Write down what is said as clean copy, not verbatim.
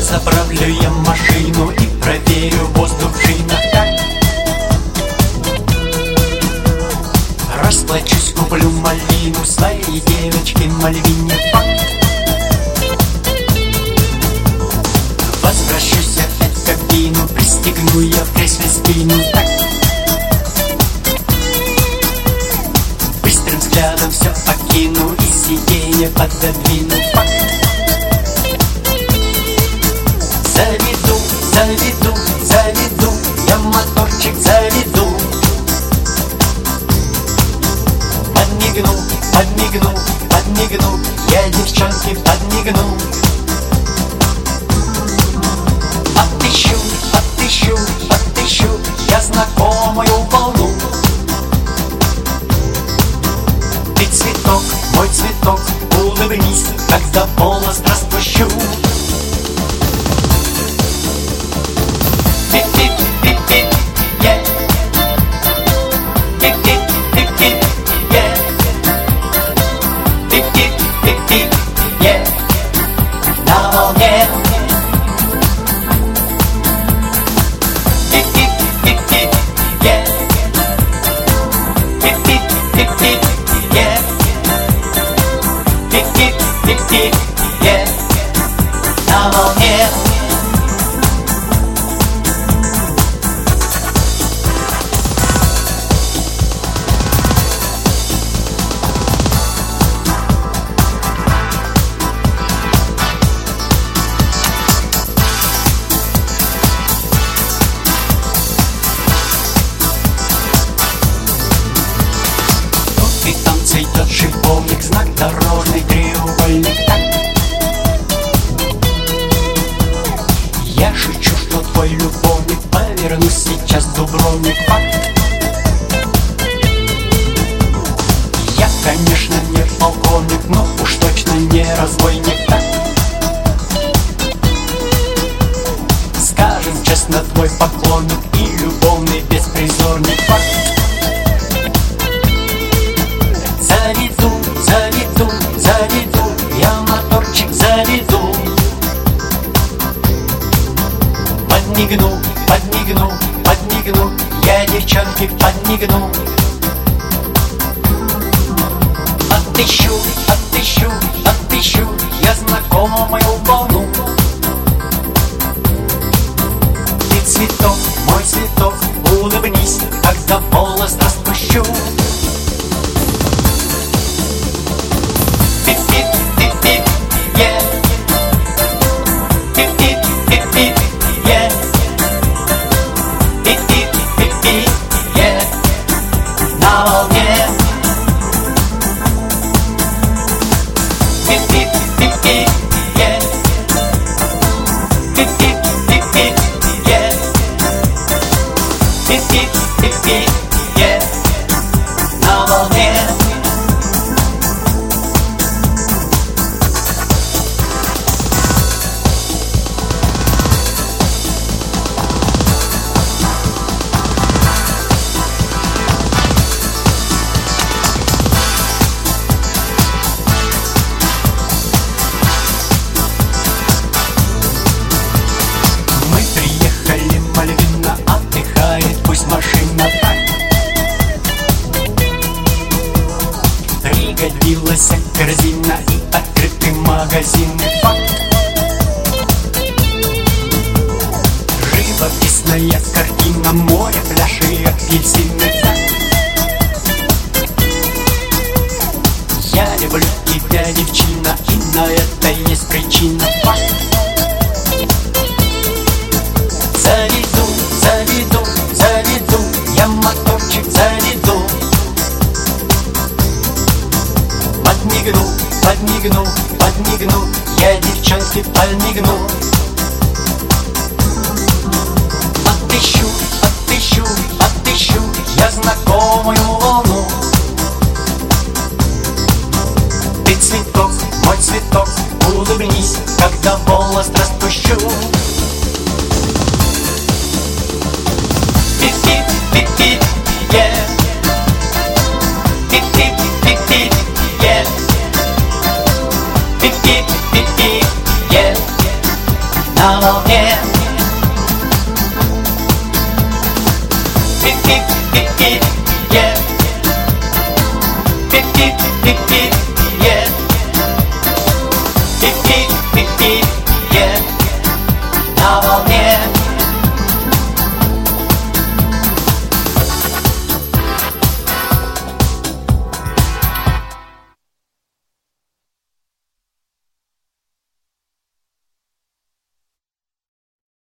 Заправлю я машину и проверю воздух в шинах. Расплачусь, куплю малину своей девочке Мальвине. Возвращусь опять в кабину, пристегну я в кресле спину. Быстрым взглядом все покину и сиденье пододвину. Заведу, заведу, заведу, я моторчик заведу. Подмигну, подмигну, подмигну, я девчонке подмигну. Отыщу, отыщу, отыщу я знакомую волну. Ты цветок, мой цветок, улыбнись, когда волос распущу. На волне. Тут и там цветет шиповник, знак дорожный треугольник. Я шучу, что твой любовник, повернусь сейчас Дубровник. Я, конечно, не полковник, но уж точно не разбойник. Скажем честно, твой поклонник и любовный беспризорник. Заведу, заведу, заведу, я моторчик заведу. Подмигну, подмигну, подмигну, я девчонке подмигну. Отыщу, отыщу, отыщу я знакомую волну. Ты цветок, мой цветок, улыбнись, когда волос распущу. На волне. На волне. Пусть машина так пригодилась корзина и открытый магазин. Живописная картина, море, пляж и апельсины. Я люблю тебя, девчина, и на это есть причина. Заведу, заведу, заведу, я моторчик заведу. Подмигну, подмигну, подмигну, я девчонке подмигну. Отыщу, отыщу, отыщу я знакомую волну. Ты цветок, мой цветок, улыбнись, когда волос распущу. На на волне. Пик-пик-пик-пик, е. Пик-пик-пик-пик, е.